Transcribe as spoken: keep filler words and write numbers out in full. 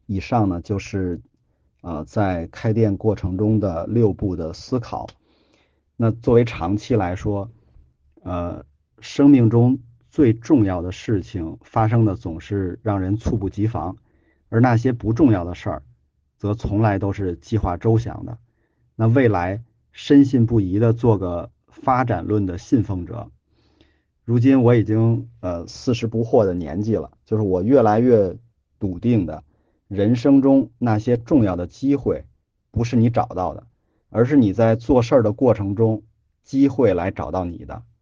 以上呢就是呃在开店过程中的六步的思考。那作为长期来说，呃，生命中最重要的事情发生的总是让人猝不及防，而那些不重要的事儿，则从来都是计划周详的。那未来深信不疑的做个发展论的信奉者。如今我已经呃四十不惑的年纪了，就是我越来越笃定的，人生中那些重要的机会，不是你找到的，而是你在做事儿的过程中，机会来找到你的。